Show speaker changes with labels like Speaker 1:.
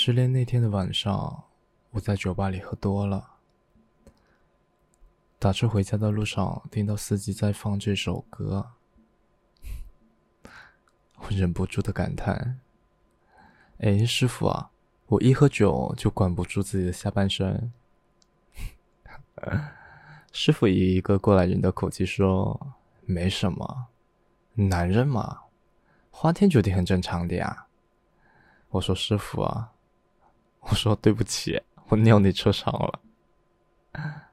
Speaker 1: 失恋那天的晚上，我在酒吧里喝多了。打车回家的路上，听到司机在放这首歌，我忍不住的感叹：“哎，师傅啊，我一喝酒就管不住自己的下半身。”师傅以一个过来人的口气说：“没什么，男人嘛，花天酒地很正常的呀。”我说：“师傅啊，我说对不起，我尿你车上了。”